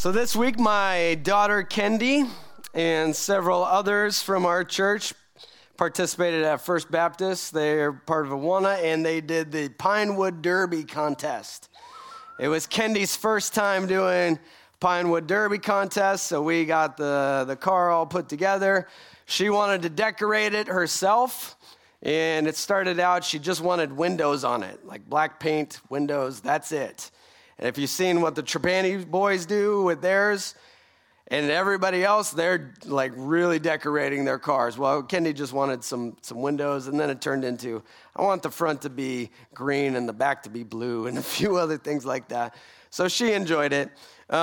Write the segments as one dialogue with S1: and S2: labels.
S1: So this week, my daughter Kendi and several others from our church participated at First Baptist. They're part of Awana, and they did the Pinewood Derby contest. It was Kendi's first time doing Pinewood Derby contest, so we got the car all put together. She wanted to decorate it herself, and it started out, she just wanted windows on it, like black paint, windows, that's it. And if you've seen what the Trapani boys do with theirs and everybody else, they're like really decorating their cars. Well, Kendi just wanted some windows, and then it turned into, I want the front to be green and the back to be blue and a few other things like that. So she enjoyed it.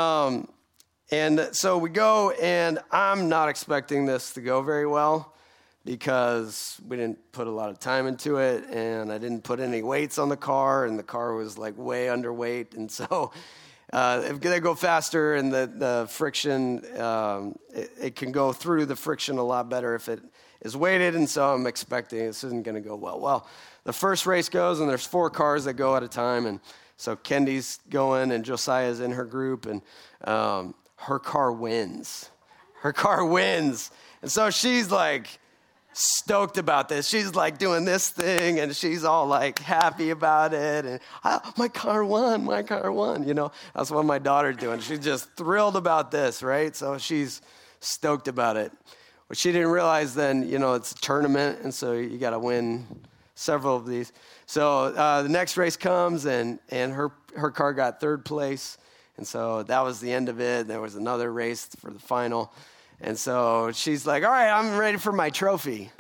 S1: And so we go, and I'm not expecting this to go very well because we didn't put a lot of time into it, and I didn't put any weights on the car, and the car was like way underweight. And so if they go faster and the friction, it can go through the friction a lot better if it is weighted, and so I'm expecting this isn't going to go well. Well, the first race goes, and there's 4 cars that go at a time, and so Kendi's going, and Josiah's in her group, and her car wins. Her car wins. And so she's like stoked about this. She's like doing this thing, and she's all like happy about it. And my car won, you know. That's what my daughter's doing. She's just thrilled about this, right? So she's stoked about it. But she didn't realize then, you know, it's a tournament, and so you got to win several of these. So the next race comes, and her car got 3rd place. And so that was the end of it. There was another race for the final. And so she's like, all right, I'm ready for my trophy.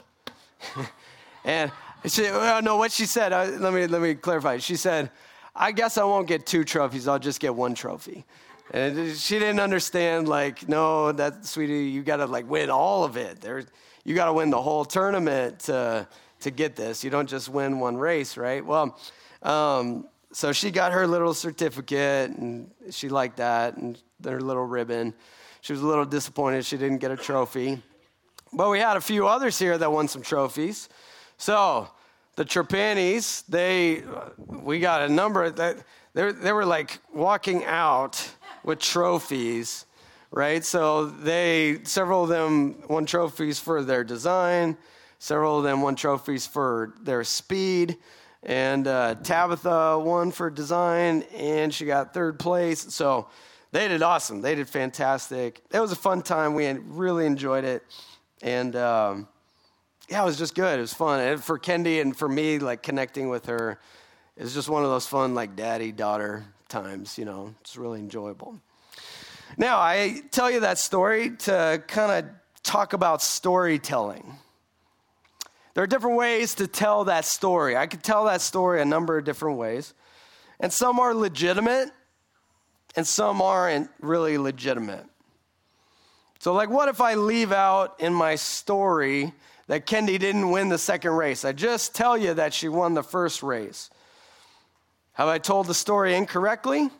S1: And what she said, let me clarify. She said, I guess I won't get 2 trophies. I'll just get 1 trophy. And she didn't understand, like, no, sweetie, you got to, like, win all of it. You got to win the whole tournament to get this. You don't just win 1 race, right? Well, so she got her little certificate, and she liked that, and her little ribbon. She was a little disappointed she didn't get a trophy. But we had a few others here that won some trophies. So the Trapanis, we got a number that they were like walking out with trophies, right? So several of them won trophies for their design. Several of them won trophies for their speed. And Tabitha won for design, and she got 3rd place. So they did awesome. They did fantastic. It was a fun time. We really enjoyed it. And, it was just good. It was fun. And for Kendi and for me, like, connecting with her, it was just one of those fun, like, daddy-daughter times, you know. It's really enjoyable. Now, I tell you that story to kind of talk about storytelling. There are different ways to tell that story. I could tell that story a number of different ways. And some are legitimate, and some aren't really legitimate. So, like, what if I leave out in my story that Kendi didn't win the 2nd race? I just tell you that she won the 1st race. Have I told the story incorrectly?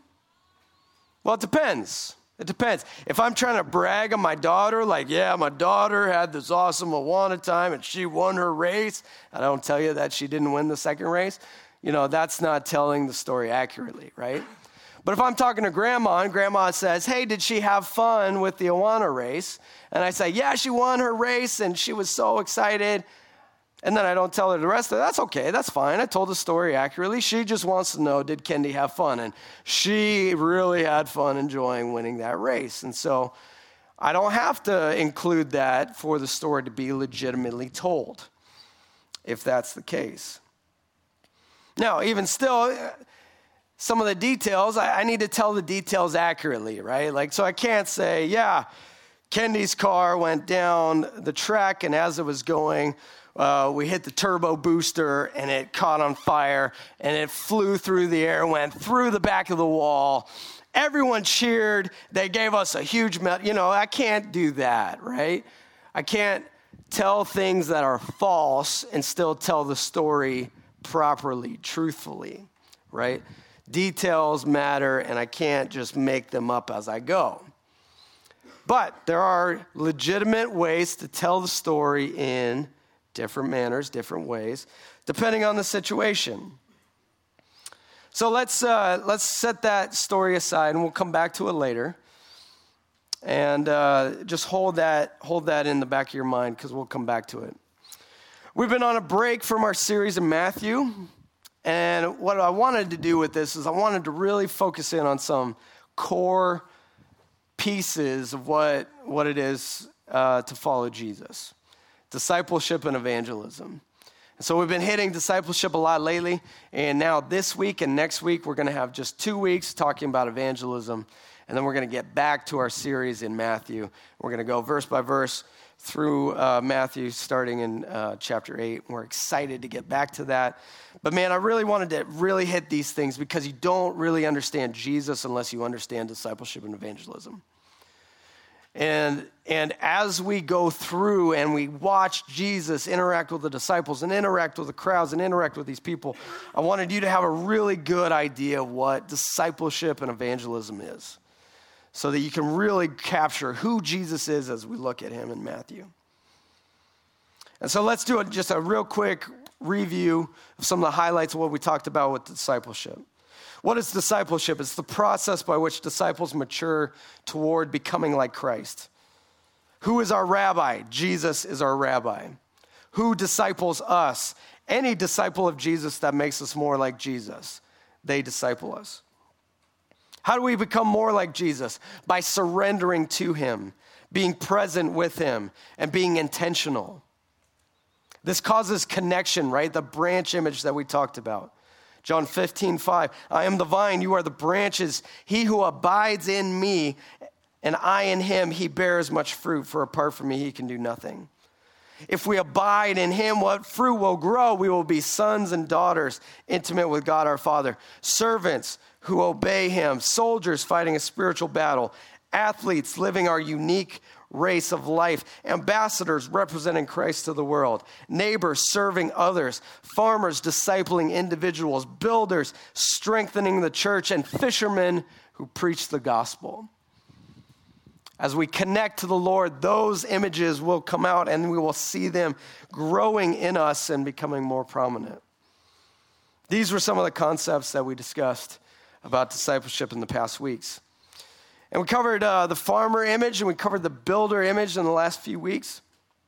S1: Well, it depends. It depends. If I'm trying to brag on my daughter, like, yeah, my daughter had this awesome Awana time and she won her race, I don't tell you that she didn't win the 2nd race, you know, that's not telling the story accurately, right? But if I'm talking to Grandma, and Grandma says, hey, did she have fun with the Awana race? And I say, yeah, she won her race and she was so excited. And then I don't tell her the rest of it. That's okay. That's fine. I told the story accurately. She just wants to know, did Kendi have fun? And she really had fun enjoying winning that race. And so I don't have to include that for the story to be legitimately told, if that's the case. Now, even still, some of the details, I need to tell the details accurately, right? Like, so I can't say, yeah, Kendi's car went down the track, and as it was going, we hit the turbo booster, and it caught on fire, and it flew through the air, went through the back of the wall. Everyone cheered. They gave us a huge, I can't do that, right? I can't tell things that are false and still tell the story properly, truthfully, right? Details matter, and I can't just make them up as I go. But there are legitimate ways to tell the story in different manners, different ways, depending on the situation. So let's set that story aside, and we'll come back to it later. And just hold that in the back of your mind because we'll come back to it. We've been on a break from our series in Matthew. And what I wanted to do with this is I wanted to really focus in on some core pieces of what it is to follow Jesus. Discipleship and evangelism. And so we've been hitting discipleship a lot lately. And now this week and next week, we're going to have just 2 weeks talking about evangelism. And then we're going to get back to our series in Matthew. We're going to go verse by verse through Matthew, starting in chapter 8. We're excited to get back to that. But man, I really wanted to really hit these things because you don't really understand Jesus unless you understand discipleship and evangelism. And as we go through and we watch Jesus interact with the disciples and interact with the crowds and interact with these people, I wanted you to have a really good idea of what discipleship and evangelism is, so that you can really capture who Jesus is as we look at him in Matthew. And so let's do just a real quick review of some of the highlights of what we talked about with discipleship. What is discipleship? It's the process by which disciples mature toward becoming like Christ. Who is our rabbi? Jesus is our rabbi. Who disciples us? Any disciple of Jesus that makes us more like Jesus, they disciple us. How do we become more like Jesus? By surrendering to him, being present with him, and being intentional. This causes connection, right? The branch image that we talked about. John 15:5, I am the vine, you are the branches. He who abides in me and I in him, he bears much fruit, for apart from me, he can do nothing. If we abide in him, what fruit will grow? We will be sons and daughters, intimate with God our Father, servants who obey him, soldiers fighting a spiritual battle, athletes living our unique race of life, ambassadors representing Christ to the world, neighbors serving others, farmers discipling individuals, builders strengthening the church, and fishermen who preach the gospel. As we connect to the Lord, those images will come out and we will see them growing in us and becoming more prominent. These were some of the concepts that we discussed about discipleship in the past weeks. And we covered the farmer image and we covered the builder image in the last few weeks.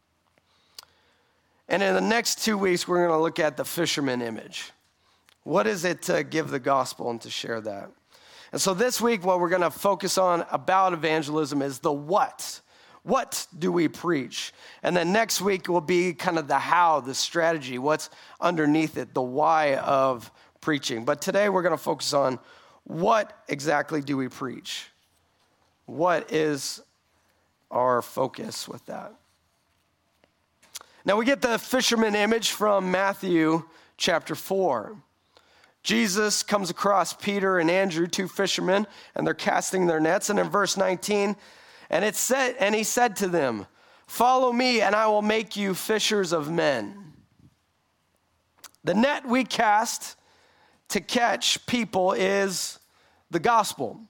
S1: And in the next 2 weeks, we're going to look at the fisherman image. What is it to give the gospel and to share that? And so this week, what we're going to focus on about evangelism is the what. What do we preach? And then next week will be kind of the how, the strategy, what's underneath it, the why of preaching. But today we're going to focus on what exactly do we preach? What is our focus with that? Now we get the fisherman image from Matthew chapter 4. Jesus comes across Peter and Andrew, 2 fishermen, and they're casting their nets. And in verse 19, and he said to them, follow me and I will make you fishers of men. The net we cast to catch people is the gospel.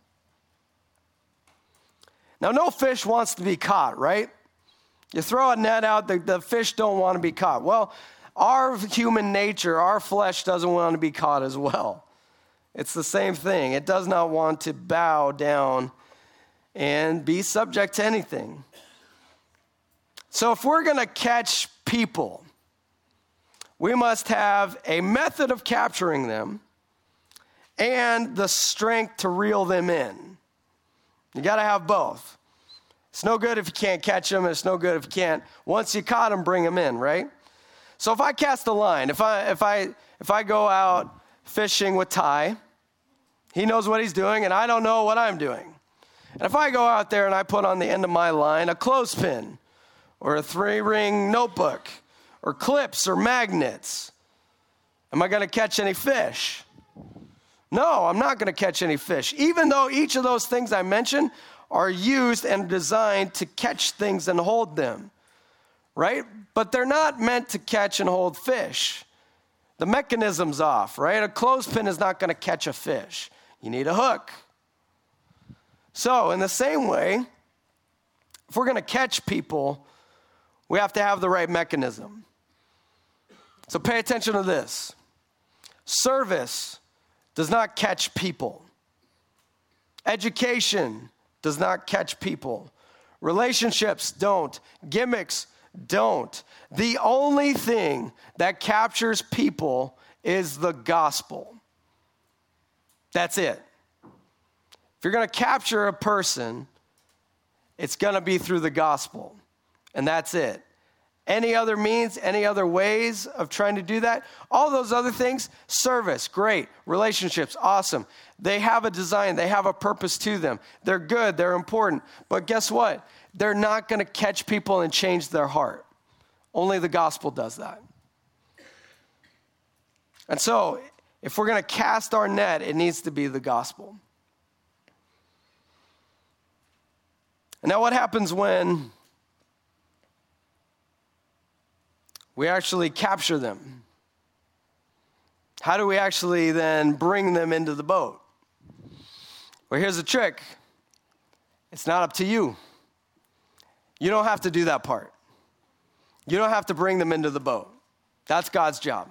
S1: Now, no fish wants to be caught, right? You throw a net out, the fish don't want to be caught. Well, our human nature, our flesh doesn't want to be caught as well. It's the same thing. It does not want to bow down and be subject to anything. So if we're going to catch people, we must have a method of capturing them and the strength to reel them in. You got to have both. It's no good if you can't catch them. It's no good if you can't. Once you caught them, bring them in, right? So if I cast a line, if I go out fishing with Ty, he knows what he's doing, and I don't know what I'm doing. And if I go out there and I put on the end of my line a clothespin or a 3-ring notebook or clips or magnets, am I going to catch any fish? No, I'm not going to catch any fish, even though each of those things I mentioned are used and designed to catch things and hold them, right? But they're not meant to catch and hold fish. The mechanism's off, right? A clothespin is not going to catch a fish. You need a hook. So in the same way, if we're going to catch people, we have to have the right mechanism. So pay attention to this. Service does not catch people. Education does not catch people. Relationships don't. Gimmicks don't. The only thing that captures people is the gospel. That's it. If you're going to capture a person, it's going to be through the gospel. And that's it. Any other means, any other ways of trying to do that, all those other things, service, great. Relationships, awesome. They have a design, they have a purpose to them. They're good, they're important. But guess what? They're not going to catch people and change their heart. Only the gospel does that. And so, if we're going to cast our net, it needs to be the gospel. And now what happens when we actually capture them? How do we actually then bring them into the boat? Well, here's the trick. It's not up to you. You don't have to do that part. You don't have to bring them into the boat. That's God's job.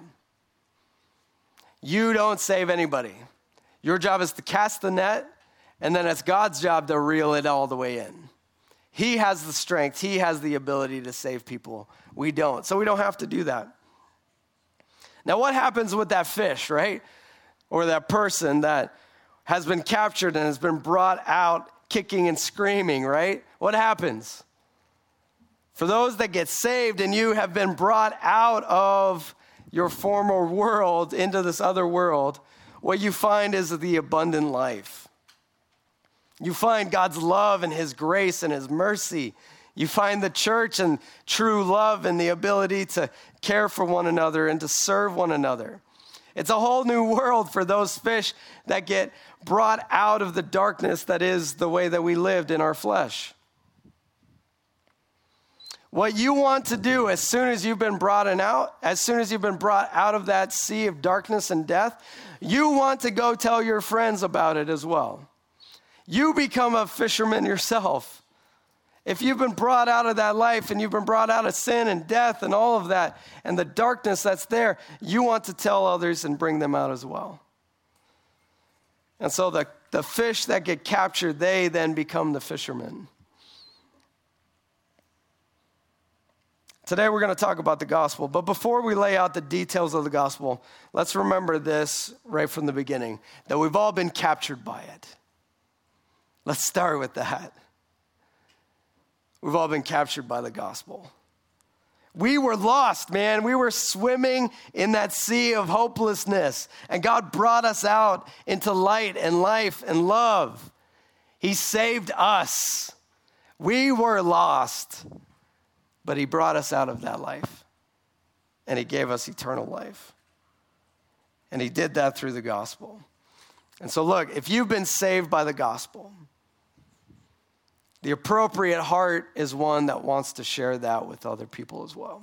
S1: You don't save anybody. Your job is to cast the net, and then it's God's job to reel it all the way in. He has the strength. He has the ability to save people. We don't. So we don't have to do that. Now, what happens with that fish, right? Or that person that has been captured and has been brought out kicking and screaming, right? What happens? For those that get saved and you have been brought out of your former world into this other world, what you find is the abundant life. You find God's love and his grace and his mercy. You find the church and true love and the ability to care for one another and to serve one another. It's a whole new world for those fish that get brought out of the darkness that is the way that we lived in our flesh. What you want to do as soon as you've been brought out of that sea of darkness and death, you want to go tell your friends about it as well. You become a fisherman yourself. If you've been brought out of that life and you've been brought out of sin and death and all of that and the darkness that's there, you want to tell others and bring them out as well. And so the fish that get captured, they then become the fishermen. Today we're going to talk about the gospel, but before we lay out the details of the gospel, let's remember this right from the beginning, that we've all been captured by it. Let's start with that. We've all been captured by the gospel. We were lost, man. We were swimming in that sea of hopelessness, and God brought us out into light and life and love. He saved us. We were lost, but he brought us out of that life, and he gave us eternal life. And he did that through the gospel. And so look, if you've been saved by the gospel, the appropriate heart is one that wants to share that with other people as well.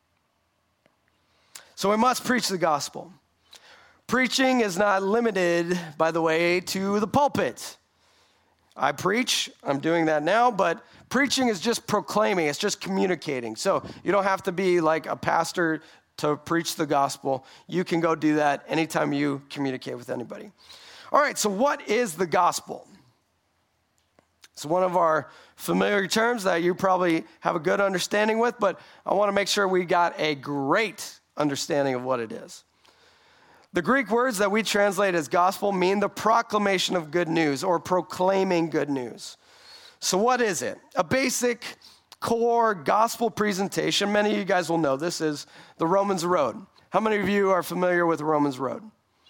S1: So we must preach the gospel. Preaching is not limited, by the way, to the pulpit. I preach, I'm doing that now, but preaching is just proclaiming, it's just communicating. So you don't have to be like a pastor to preach the gospel. You can go do that anytime you communicate with anybody. All right, so what is the gospel? It's one of our familiar terms that you probably have a good understanding with, but I want to make sure we got a great understanding of what it is. The Greek words that we translate as gospel mean the proclamation of good news or proclaiming good news. So what is it? A basic core gospel presentation, many of you guys will know this, is the Romans Road. How many of you are familiar with the Romans Road?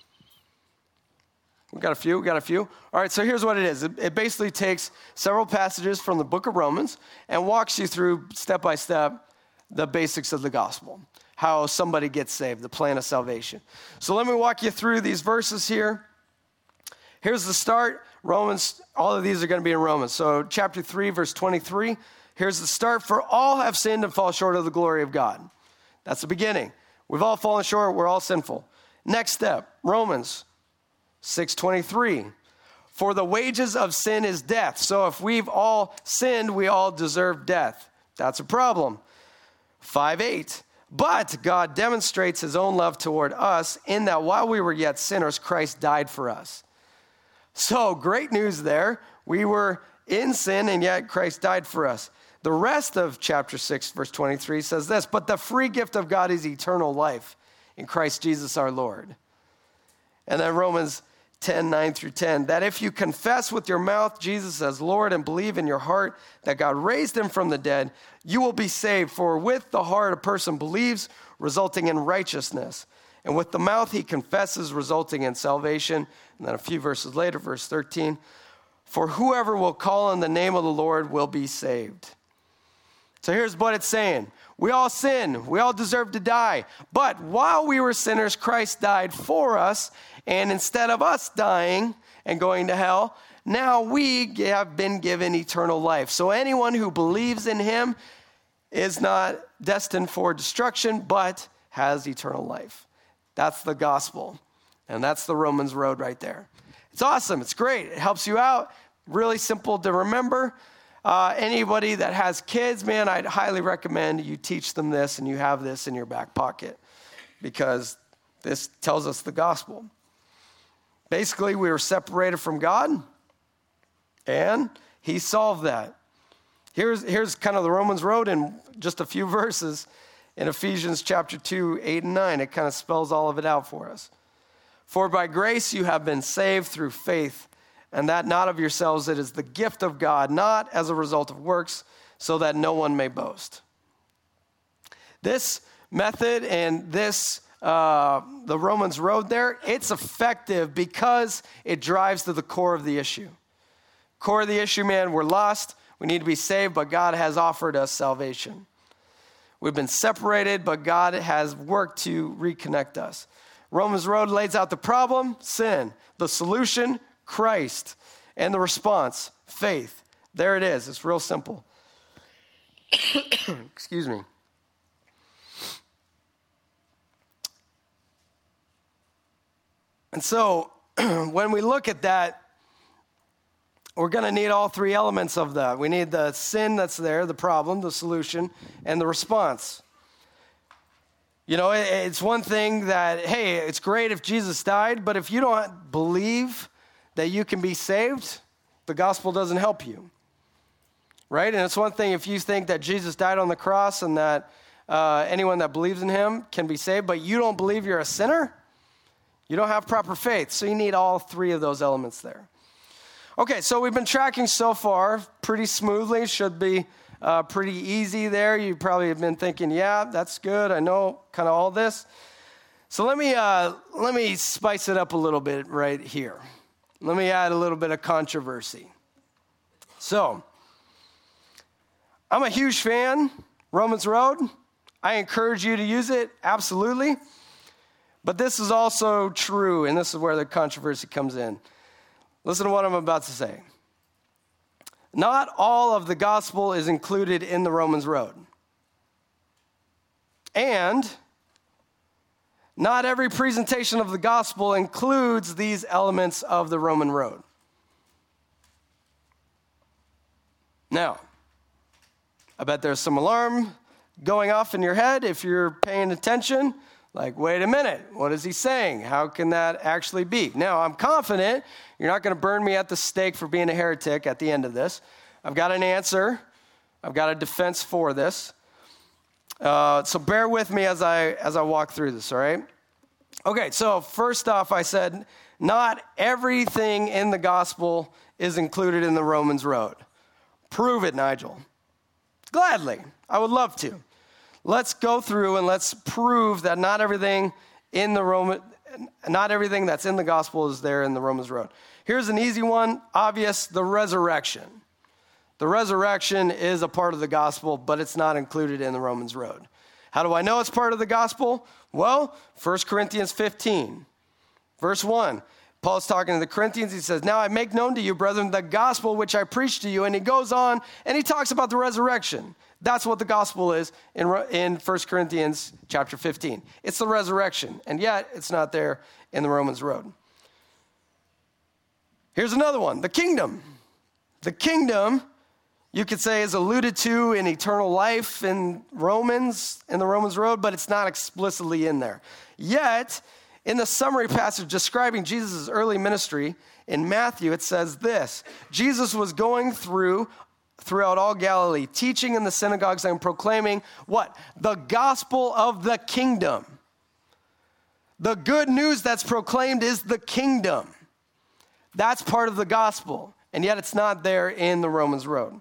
S1: We got a few. All right, so here's what it is. It basically takes several passages from the book of Romans and walks you through, step by step, the basics of the gospel, how somebody gets saved, the plan of salvation. So let me walk you through these verses here. Here's the start. Romans, all of these are going to be in Romans. So chapter 3, verse 23, here's the start. For all have sinned and fall short of the glory of God. That's the beginning. We've all fallen short. We're all sinful. Next step, Romans 6:23. For the wages of sin is death. So if we've all sinned, we all deserve death. That's a problem. 5:8. But God demonstrates his own love toward us in that while we were yet sinners, Christ died for us. So great news there. We were in sin, and yet Christ died for us. The rest of chapter 6, verse 23 says this, but the free gift of God is eternal life in Christ Jesus our Lord. And then Romans 10, 9 through 10, that if you confess with your mouth Jesus as Lord and believe in your heart that God raised him from the dead, you will be saved. For with the heart a person believes, resulting in righteousness. And with the mouth he confesses, resulting in salvation. And then a few verses later, verse 13, for whoever will call on the name of the Lord will be saved. So here's what it's saying. We all sin. We all deserve to die. But while we were sinners, Christ died for us. And instead of us dying and going to hell, now we have been given eternal life. So anyone who believes in him is not destined for destruction, but has eternal life. That's the gospel. And that's the Romans road right there. It's awesome. It's great. It helps you out. Really simple to remember. Anybody that has kids, man, I'd highly recommend you teach them this and you have this in your back pocket because this tells us the gospel. Basically, we were separated from God, and he solved that. Here's kind of the Romans road in just a few verses in Ephesians chapter 2, 8 and 9. It kind of spells all of it out for us. For by grace you have been saved through faith, and that not of yourselves, it is the gift of God, not as a result of works, so that no one may boast. This method and this, the Romans road there, it's effective because it drives to the core of the issue. Core of the issue, man, we're lost. We need to be saved, but God has offered us salvation. We've been separated, but God has worked to reconnect us. Romans road lays out the problem, sin. The solution, Christ. And the response, faith. There it is. It's real simple. Excuse me. And so when we look at that, we're going to need all three elements of that. We need the sin that's there, the problem, the solution, and the response. You know, it's one thing that, hey, it's great if Jesus died, but if you don't believe that you can be saved, the gospel doesn't help you, right? And it's one thing if you think that Jesus died on the cross and that anyone that believes in him can be saved, but you don't believe you're a sinner, you don't have proper faith. So you need all three of those elements there. Okay, so we've been tracking so far pretty smoothly. Should be pretty easy there. You probably have been thinking, yeah, that's good. I know kind of all this. So let me spice it up a little bit right here. Let me add a little bit of controversy. So I'm a huge fan, Romans Road. I encourage you to use it, absolutely. But this is also true, and this is where the controversy comes in. Listen to what I'm about to say. Not all of the gospel is included in the Romans road. And not every presentation of the gospel includes these elements of the Roman road. Now, I bet there's some alarm going off in your head if you're paying attention. Like, wait a minute, what is he saying? How can that actually be? Now, I'm confident you're not going to burn me at the stake for being a heretic at the end of this. I've got an answer. I've got a defense for this. So bear with me as I walk through this, all right? Okay, so first off, I said not everything in the gospel is included in the Romans road. Prove it, Nigel. Gladly. I would love to. Let's go through and let's prove that not everything that's in the gospel is there in the Romans road. Here's an easy one, obvious, the resurrection. The resurrection is a part of the gospel, but it's not included in the Romans road. How do I know it's part of the gospel? Well, 1 Corinthians 15, verse 1. Paul's talking to the Corinthians. He says, now I make known to you, brethren, the gospel which I preached to you. And he goes on and he talks about the resurrection. That's what the gospel is in 1 Corinthians chapter 15. It's the resurrection, and yet it's not there in the Romans road. Here's another one, the kingdom. The kingdom, you could say, is alluded to in eternal life in the Romans road, but it's not explicitly in there. Yet, In the summary passage describing Jesus' early ministry in Matthew, it says this: Jesus was going throughout all Galilee, teaching in the synagogues and proclaiming what? The gospel of the kingdom. The good news that's proclaimed is the kingdom. That's part of the gospel, and yet it's not there in the Romans Road.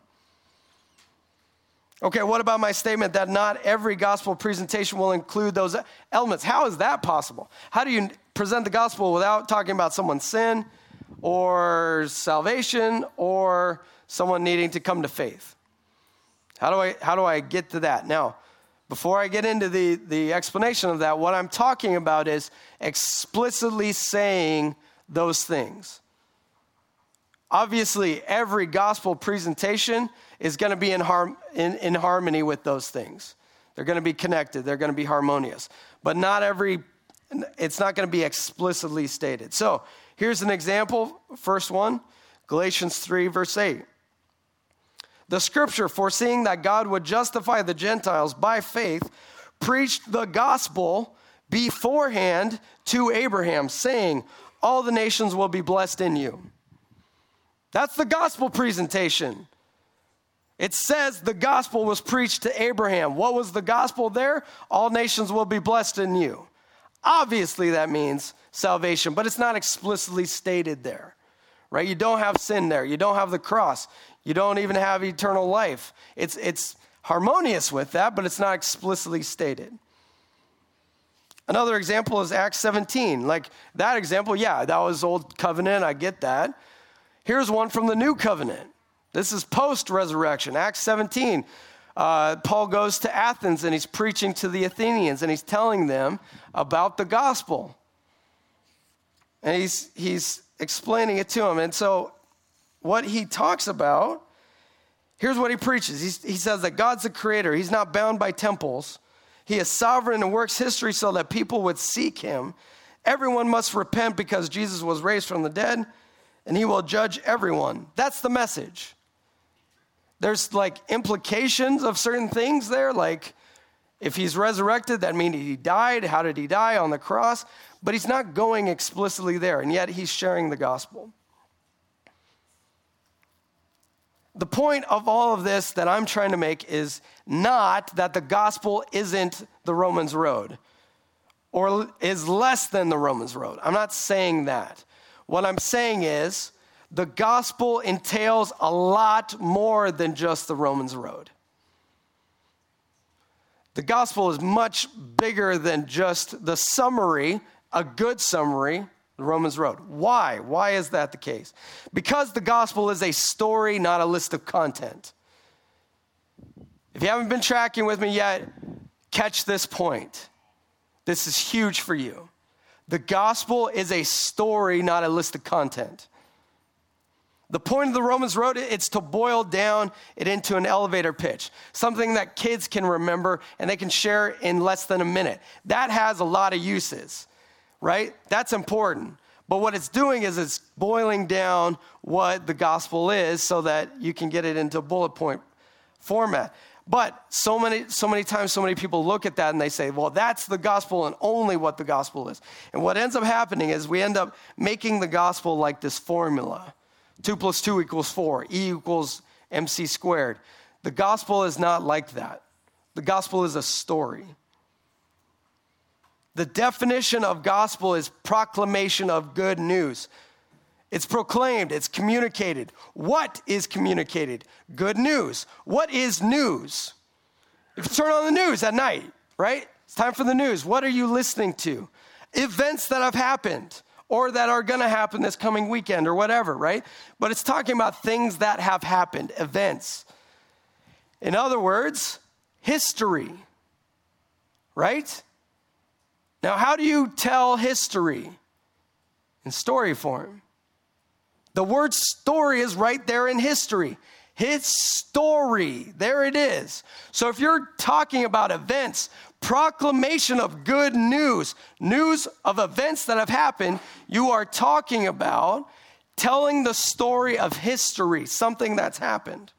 S1: Okay, what about my statement that not every gospel presentation will include those elements? How is that possible? How do you present the gospel without talking about someone's sin or salvation or someone needing to come to faith? How do I get to that? Now, before I get into the explanation of that, what I'm talking about is explicitly saying those things. Obviously, every gospel presentation is going to be in harmony with those things. They're going to be connected. They're going to be harmonious. But it's not going to be explicitly stated. So here's an example. First one, Galatians 3, verse 8. The scripture, foreseeing that God would justify the Gentiles by faith, preached the gospel beforehand to Abraham, saying, all the nations will be blessed in you. That's the gospel presentation. It says the gospel was preached to Abraham. What was the gospel there? All nations will be blessed in you. Obviously, that means salvation, but it's not explicitly stated there, right? You don't have sin there. You don't have the cross. You don't even have eternal life. It's harmonious with that, but it's not explicitly stated. Another example is Acts 17. Like that example, yeah, that was Old Covenant. I get that. Here's one from the New Covenant. This is post-resurrection. Acts 17. Paul goes to Athens and he's preaching to the Athenians and he's telling them about the gospel. And he's explaining it to them. And so what he talks about, here's what he preaches. He says that God's the creator. He's not bound by temples. He is sovereign and works history so that people would seek him. Everyone must repent because Jesus was raised from the dead, and he will judge everyone. That's the message. There's like implications of certain things there, like if he's resurrected, that means he died. How did he die? On the cross. But he's not going explicitly there, and yet he's sharing the gospel. The point of all of this that I'm trying to make is not that the gospel isn't the Romans road or is less than the Romans road. I'm not saying that. What I'm saying is the gospel entails a lot more than just the Romans road. The gospel is much bigger than just the summary, a good summary, the Romans road. Why? Why is that the case? Because the gospel is a story, not a list of content. If you haven't been tracking with me yet, catch this point. This is huge for you. The gospel is a story, not a list of content. The point of the Romans road, it's to boil down it into an elevator pitch, something that kids can remember and they can share in less than a minute. That has a lot of uses, right? That's important. But what it's doing is it's boiling down what the gospel is so that you can get it into bullet point format. But so many times, so many people look at that and they say, well, that's the gospel and only what the gospel is. And what ends up happening is we end up making the gospel like this formula. 2 + 2 = 4. E = MC squared. The gospel is not like that. The gospel is a story. The definition of gospel is proclamation of good news. It's proclaimed, it's communicated. What is communicated? Good news. What is news? If you turn on the news at night, right? It's time for the news. What are you listening to? Events that have happened or that are going to happen this coming weekend or whatever, right? But it's talking about things that have happened, events. In other words, history, right? Now, how do you tell history? In story form. The word story is right there in history. His story, there it is. So if you're talking about events, proclamation of good news, news of events that have happened, you are talking about telling the story of history, something that's happened.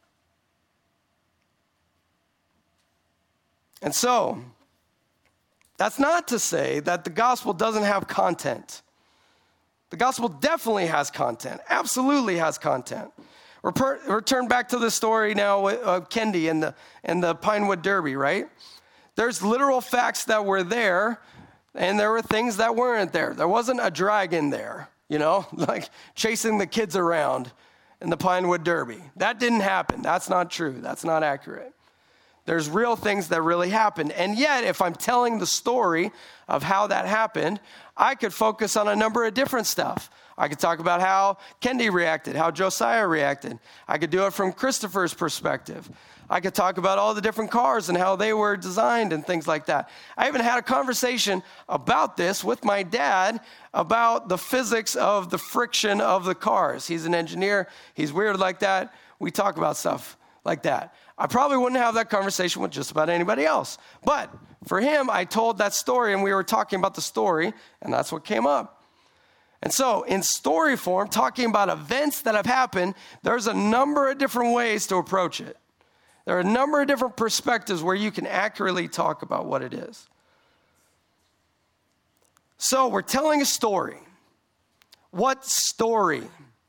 S1: And so, That's not to say that the gospel doesn't have content. The gospel definitely has content, absolutely has content. Return back to the story now of Kendi and the Pinewood Derby, right? There's literal facts that were there, and there were things that weren't there. There wasn't a dragon there, like chasing the kids around in the Pinewood Derby. That didn't happen. That's not true. That's not accurate. There's real things that really happened. And yet, if I'm telling the story of how that happened, I could focus on a number of different stuff. I could talk about how Kendi reacted, how Josiah reacted. I could do it from Christopher's perspective. I could talk about all the different cars and how they were designed and things like that. I even had a conversation about this with my dad about the physics of the friction of the cars. He's an engineer. He's weird like that. We talk about stuff like that. I probably wouldn't have that conversation with just about anybody else. But for him, I told that story, and we were talking about the story, and that's what came up. And so in story form, talking about events that have happened, there's a number of different ways to approach it. There are a number of different perspectives where you can accurately talk about what it is. So we're telling a story. What story?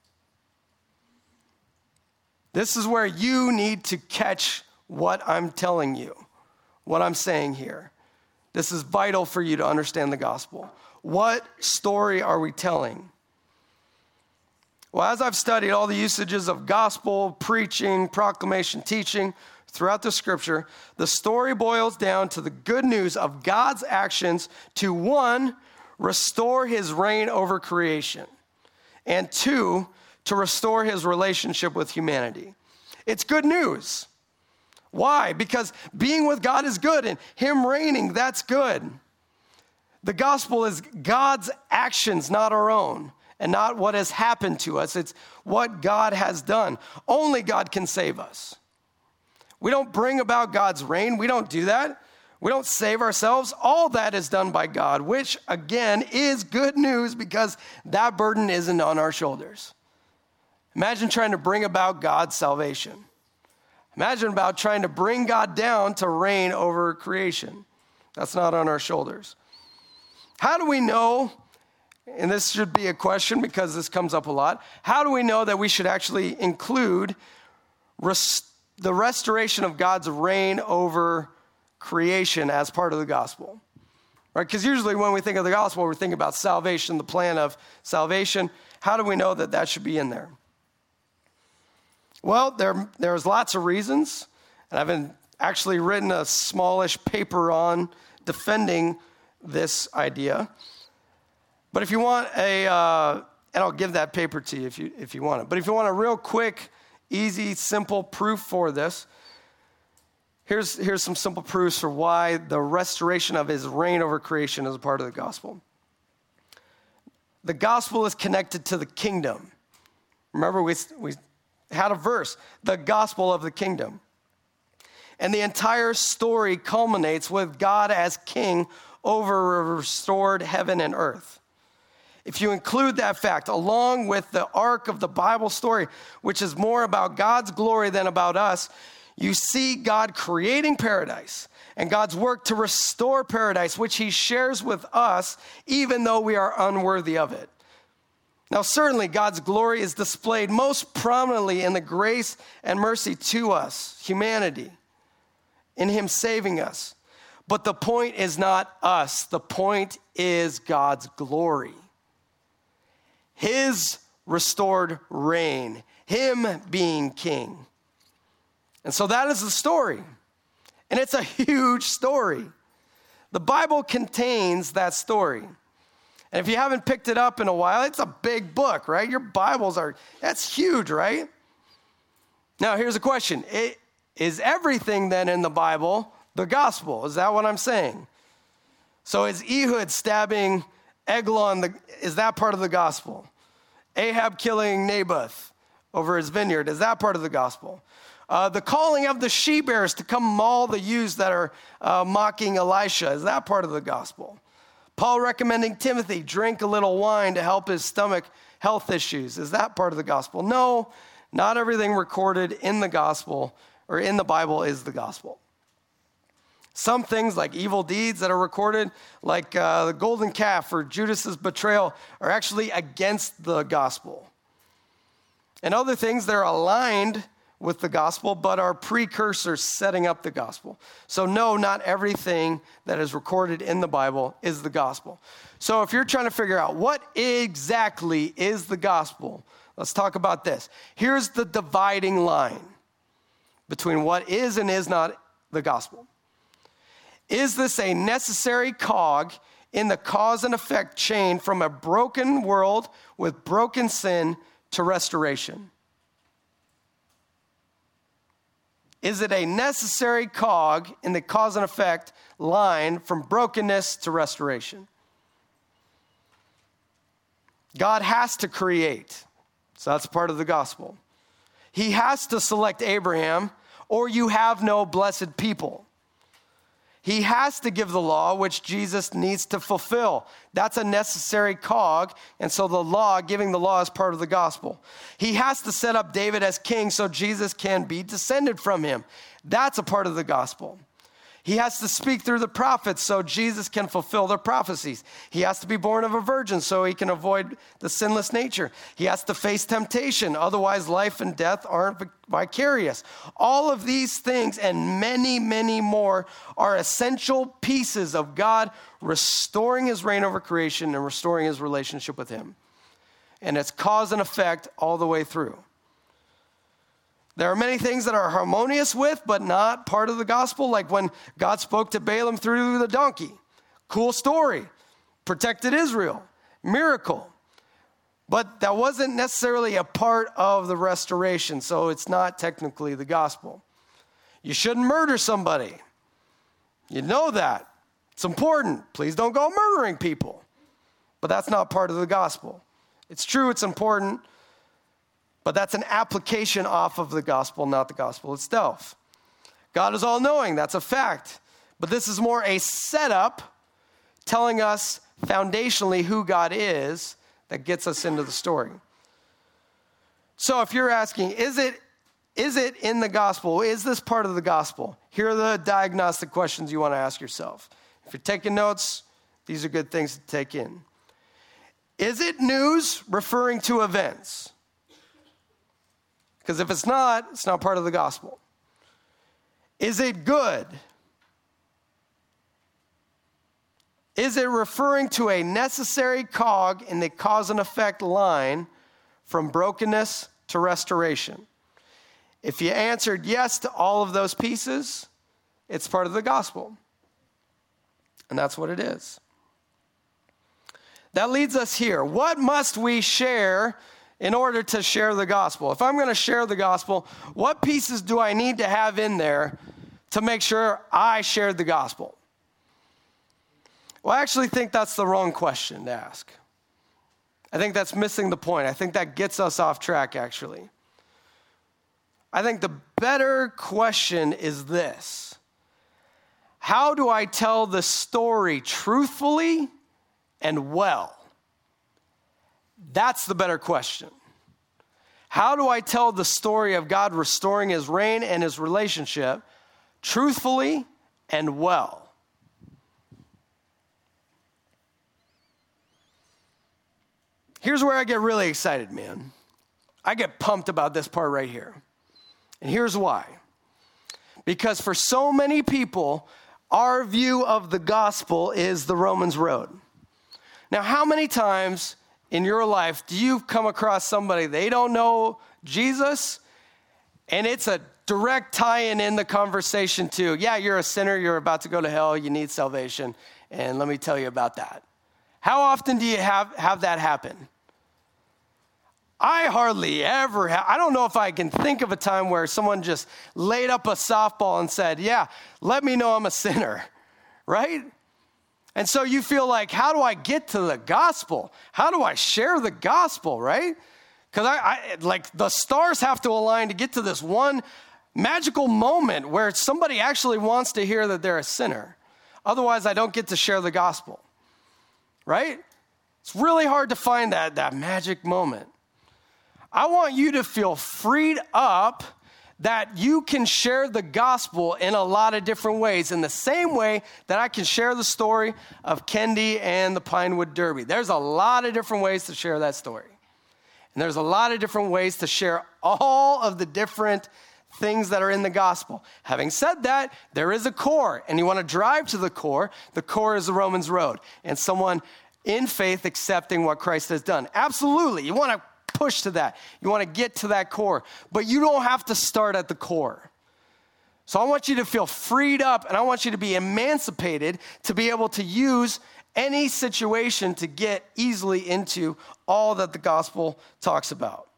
S1: This is where you need to catch what I'm telling you, what I'm saying here. This is vital for you to understand the gospel. What story are we telling? Well, as I've studied all the usages of gospel, preaching, proclamation, teaching throughout the scripture, the story boils down to the good news of God's actions to, 1, restore his reign over creation, and 2, to restore his relationship with humanity. It's good news. Why? Because being with God is good, and him reigning, that's good. The gospel is God's actions, not our own, and not what has happened to us. It's what God has done. Only God can save us. We don't bring about God's reign. We don't do that. We don't save ourselves. All that is done by God, which, again, is good news because that burden isn't on our shoulders. Imagine trying to bring about God's salvation. Imagine about trying to bring God down to reign over creation. That's not on our shoulders. How do we know, and this should be a question because this comes up a lot, how do we know that we should actually include the restoration of God's reign over creation as part of the gospel? Right? Because usually when we think of the gospel, we're thinking about salvation, the plan of salvation. How do we know that that should be in there? Well, there's lots of reasons, and I've actually written a smallish paper on defending this idea. But if you want and I'll give that paper to you if you want it. But if you want a real quick, easy, simple proof for this, here's some simple proofs for why the restoration of his reign over creation is a part of the gospel. The gospel is connected to the kingdom. Remember, we had a verse, the gospel of the kingdom. And the entire story culminates with God as king over a restored heaven and earth. If you include that fact along with the arc of the Bible story, which is more about God's glory than about us, you see God creating paradise and God's work to restore paradise, which he shares with us, even though we are unworthy of it. Now, certainly God's glory is displayed most prominently in the grace and mercy to us, humanity, in him saving us. But the point is not us. The point is God's glory. His restored reign, him being king. And so that is the story. And it's a huge story. The Bible contains that story. And if you haven't picked it up in a while, it's a big book, right? Your Bibles that's huge, right? Now, here's a question. Is everything then in the Bible the gospel? Is that what I'm saying? So is Ehud stabbing Eglon, is that part of the gospel? Ahab killing Naboth over his vineyard, is that part of the gospel? The calling of the she-bears to come maul the ewes that are mocking Elisha, is that part of the gospel? Paul recommending Timothy drink a little wine to help his stomach health issues, is that part of the gospel? No, not everything recorded in the gospel or in the Bible is the gospel. Some things like evil deeds that are recorded, like the golden calf or Judas's betrayal, are actually against the gospel. And other things that are aligned with the gospel, but are precursors setting up the gospel. So no, not everything that is recorded in the Bible is the gospel. So if you're trying to figure out what exactly is the gospel, let's talk about this. Here's the dividing line between what is and is not the gospel. Is this a necessary cog in the cause and effect chain from a broken world with broken sin to restoration? Is it a necessary cog in the cause and effect line from brokenness to restoration? God has to create, so that's part of the gospel. He has to select Abraham, or you have no blessed people. He has to give the law, which Jesus needs to fulfill. That's a necessary cog, and so the law, giving the law, is part of the gospel. He has to set up David as king so Jesus can be descended from him. That's a part of the gospel. He has to speak through the prophets so Jesus can fulfill their prophecies. He has to be born of a virgin so he can avoid the sinless nature. He has to face temptation, otherwise life and death aren't vicarious. All of these things and many, many more are essential pieces of God restoring his reign over creation and restoring his relationship with him. And it's cause and effect all the way through. There are many things that are harmonious with, but not part of the gospel, like when God spoke to Balaam through the donkey. Cool story. Protected Israel. Miracle. But that wasn't necessarily a part of the restoration, so it's not technically the gospel. You shouldn't murder somebody. You know that. It's important. Please don't go murdering people. But that's not part of the gospel. It's true, it's important, but that's an application off of the gospel, not the gospel itself. God is all-knowing, that's a fact. But this is more a setup telling us foundationally who God is that gets us into the story. So if you're asking, is it in the gospel? Is this part of the gospel? Here are the diagnostic questions you want to ask yourself. If you're taking notes, these are good things to take in. Is it news referring to events? Because if it's not part of the gospel. Is it good? Is it referring to a necessary cog in the cause and effect line from brokenness to restoration? If you answered yes to all of those pieces, it's part of the gospel. And that's what it is. That leads us here. What must we share in order to share the gospel? If I'm going to share the gospel, what pieces do I need to have in there to make sure I shared the gospel? Well, I actually think that's the wrong question to ask. I think that's missing the point. I think that gets us off track, actually. I think the better question is this: how do I tell the story truthfully and well? That's the better question. How do I tell the story of God restoring his reign and his relationship truthfully and well? Here's where I get really excited, man. I get pumped about this part right here. And here's why. Because for so many people, our view of the gospel is the Romans road. Now, how many times in your life do you come across somebody, they don't know Jesus, and it's a direct tie-in in the conversation to, yeah, you're a sinner, you're about to go to hell, you need salvation, and let me tell you about that. How often do you have that happen? I hardly ever have. I don't know if I can think of a time where someone just laid up a softball and said, yeah, let me know I'm a sinner, right? And so you feel like, how do I get to the gospel? How do I share the gospel, right? Because I like the stars have to align to get to this one magical moment where somebody actually wants to hear that they're a sinner. Otherwise, I don't get to share the gospel, right? It's really hard to find that magic moment. I want you to feel freed up that you can share the gospel in a lot of different ways, in the same way that I can share the story of Kendi and the Pinewood Derby. There's a lot of different ways to share that story. And there's a lot of different ways to share all of the different things that are in the gospel. Having said that, there is a core, and you want to drive to the core. The core is the Romans road, and someone in faith accepting what Christ has done. Absolutely, you want to push to that. You want to get to that core, but you don't have to start at the core. So I want you to feel freed up, and I want you to be emancipated to be able to use any situation to get easily into all that the gospel talks about.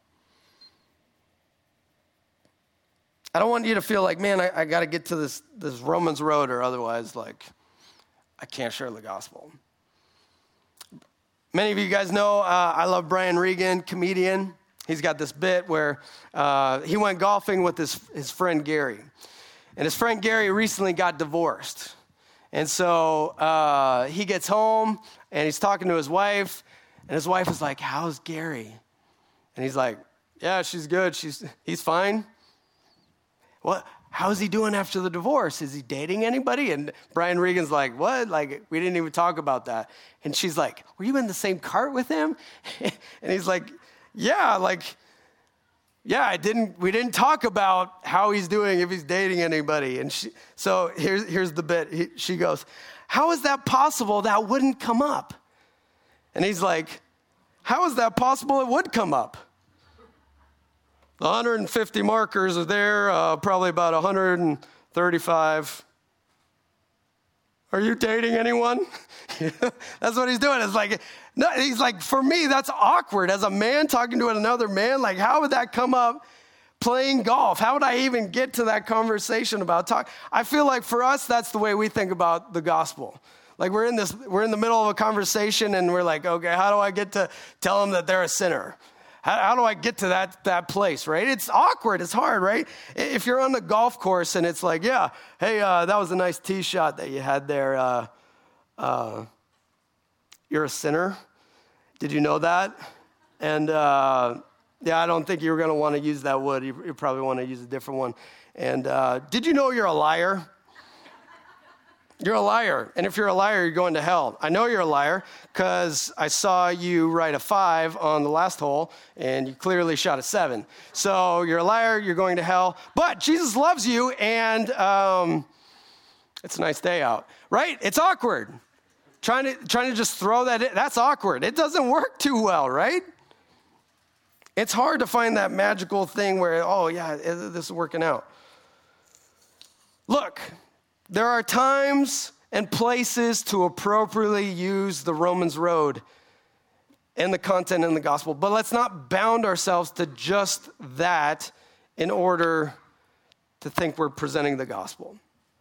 S1: I don't want you to feel like, man, I got to get to this Romans road, or otherwise, like, I can't share the gospel. Many of you guys know I love Brian Regan, comedian. He's got this bit where he went golfing with his friend Gary. And his friend Gary recently got divorced. And so he gets home, and he's talking to his wife. And his wife is like, how's Gary? And he's like, yeah, she's good. He's fine. What? How's he doing after the divorce? Is he dating anybody? And Brian Regan's like, what? Like, we didn't even talk about that. And she's like, were you in the same cart with him? And he's like, yeah, we didn't talk about how he's doing, if he's dating anybody. And so here's the bit. She goes, how is that possible that wouldn't come up? And he's like, how is that possible it would come up? The 150 markers are there, probably about 135. Are you dating anyone? That's what he's doing. It's like, no, he's like, for me, that's awkward. As a man talking to another man, like, how would that come up playing golf? How would I even get to that conversation about talk? I feel like for us, that's the way we think about the gospel. Like, we're in the middle of a conversation, and we're like, okay, how do I get to tell them that they're a sinner? How do I get to that place, right? It's awkward. It's hard, right? If you're on the golf course and it's like, yeah, hey, that was a nice tee shot that you had there. You're a sinner. Did you know that? And, yeah, I don't think you were going to want to use that wood. You probably want to use a different one. And did you know you're a liar? You're a liar. And if you're a liar, you're going to hell. I know you're a liar because I saw you write a 5 on the last hole, and you clearly shot a 7. So you're a liar, you're going to hell. But Jesus loves you, and it's a nice day out, right? It's awkward. Trying to just throw that in, that's awkward. It doesn't work too well, right? It's hard to find that magical thing where, oh, yeah, this is working out. Look. There are times and places to appropriately use the Romans road and the content in the gospel, but let's not bound ourselves to just that in order to think we're presenting the gospel.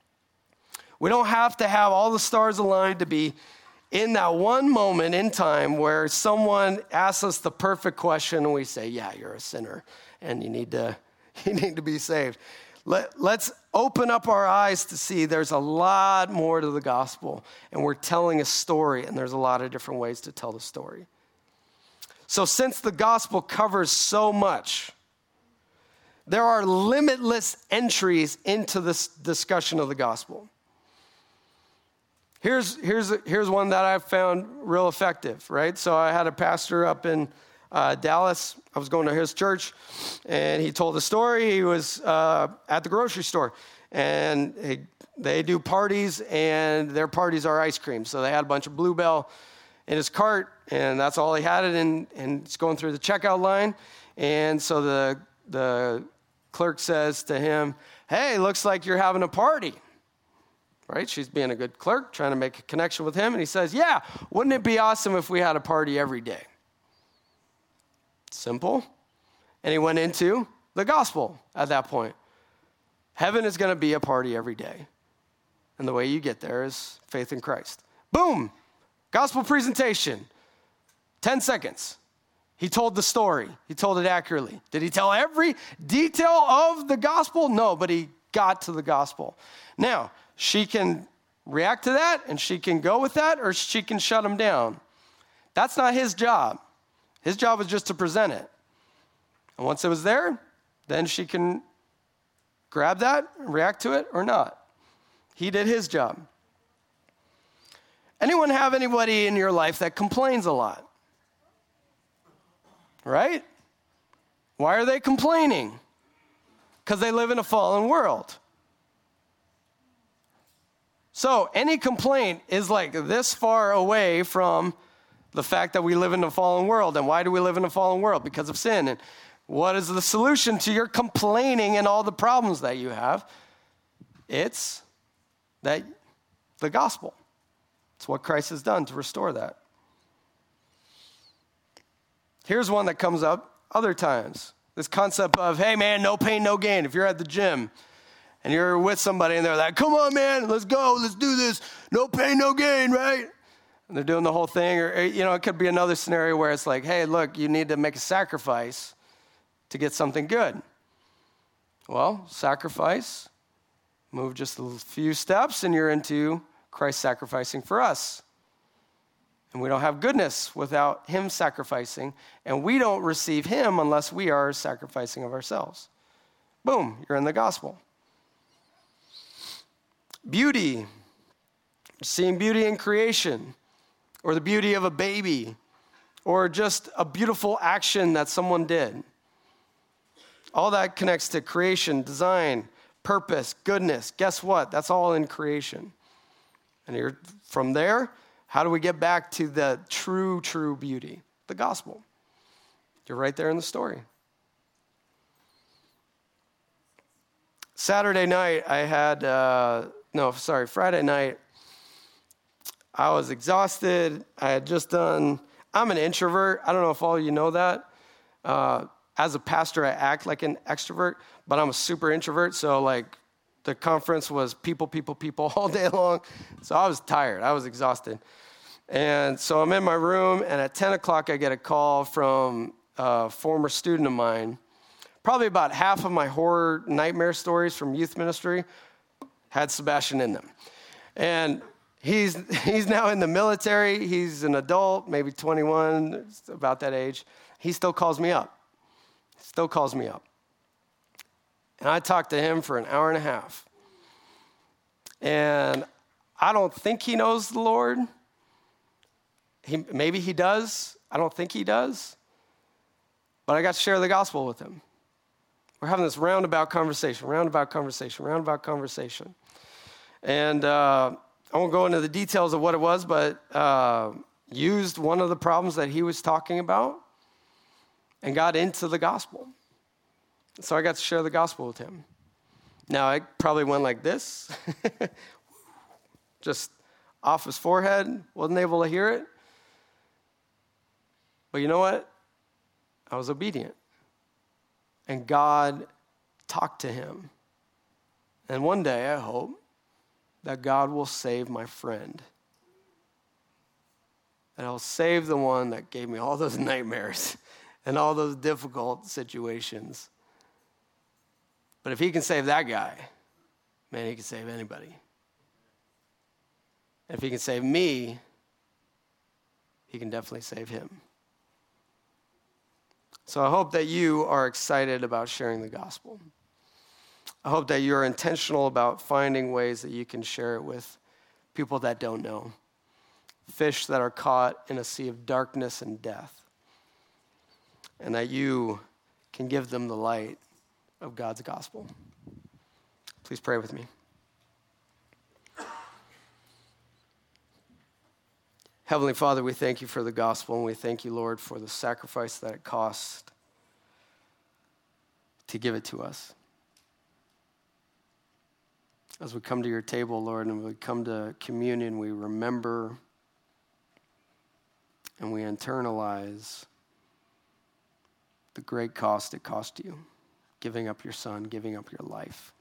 S1: We don't have to have all the stars aligned to be in that one moment in time where someone asks us the perfect question and we say, yeah, you're a sinner and you need to be saved. Let's open up our eyes to see there's a lot more to the gospel, and we're telling a story, and there's a lot of different ways to tell the story. So since the gospel covers so much, there are limitless entries into this discussion of the gospel. Here's one that I've found real effective, right? So I had a pastor up in Dallas. I was going to his church, and he told a story. He was at the grocery store, and they do parties, and their parties are ice cream. So they had a bunch of Bluebell in his cart, and that's all he had it in, and it's going through the checkout line. And so the clerk says to him, hey, looks like you're having a party. Right? She's being a good clerk, trying to make a connection with him. And he says, yeah, wouldn't it be awesome if we had a party every day? Simple. And he went into the gospel at that point. Heaven is going to be a party every day. And the way you get there is faith in Christ. Boom. Gospel presentation. 10 seconds. He told the story. He told it accurately. Did he tell every detail of the gospel? No, but he got to the gospel. Now, she can react to that, and she can go with that, or she can shut him down. That's not his job. His job was just to present it. And once it was there, then she can grab that, react to it, or not. He did his job. Anyone have anybody in your life that complains a lot? Right? Why are they complaining? Because they live in a fallen world. So any complaint is like this far away from the fact that we live in a fallen world. And why do we live in a fallen world? Because of sin. And what is the solution to your complaining and all the problems that you have? It's the gospel. It's what Christ has done to restore that. Here's one that comes up other times. This concept of, hey man, no pain, no gain. If you're at the gym and you're with somebody and they're like, come on man, let's go, let's do this. No pain, no gain, right? And they're doing the whole thing. Or, it could be another scenario where it's like, hey, look, you need to make a sacrifice to get something good. Well, sacrifice, move just a few steps and you're into Christ sacrificing for us. And we don't have goodness without him sacrificing. And we don't receive him unless we are sacrificing of ourselves. Boom, you're in the gospel. Beauty, seeing beauty in creation, or the beauty of a baby, or just a beautiful action that someone did. All that connects to creation, design, purpose, goodness. Guess what? That's all in creation. And from there, how do we get back to the true beauty? The gospel. You're right there in the story. Friday night, I was exhausted. I had just done, I'm an introvert. I don't know if all of you know that. As a pastor, I act like an extrovert, but I'm a super introvert. So like the conference was people all day long. So I was tired. I was exhausted. And so I'm in my room, and at 10 o'clock, I get a call from a former student of mine. Probably about half of my horror nightmare stories from youth ministry had Sebastian in them. And he's now in the military. He's an adult, maybe 21, about that age. He still calls me up. And I talked to him for an hour and a half. And I don't think he knows the Lord. Maybe he does. I don't think he does. But I got to share the gospel with him. We're having this roundabout conversation. And I won't go into the details of what it was, but used one of the problems that he was talking about and got into the gospel. So I got to share the gospel with him. Now, I probably went like this, just off his forehead, wasn't able to hear it. But you know what? I was obedient. And God talked to him. And one day, I hope, that God will save my friend. And I'll save the one that gave me all those nightmares and all those difficult situations. But if he can save that guy, man, he can save anybody. If he can save me, he can definitely save him. So I hope that you are excited about sharing the gospel. I hope that you're intentional about finding ways that you can share it with people that don't know. Fish that are caught in a sea of darkness and death. And that you can give them the light of God's gospel. Please pray with me. Heavenly Father, we thank you for the gospel, and we thank you, Lord, for the sacrifice that it cost to give it to us. As we come to your table, Lord, and we come to communion, we remember and we internalize the great cost it cost you, giving up your son, giving up your life.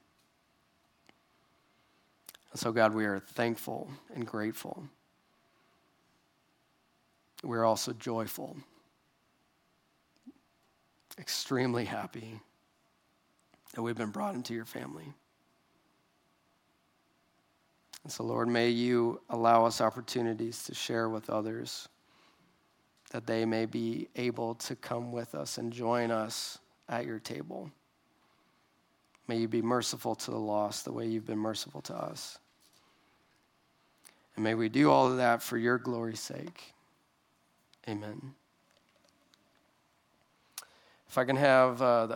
S1: And so, God, we are thankful and grateful. We're also joyful, extremely happy that we've been brought into your family. And so, Lord, may you allow us opportunities to share with others, that they may be able to come with us and join us at your table. May you be merciful to the lost the way you've been merciful to us. And may we do all of that for your glory's sake. Amen. If I can have the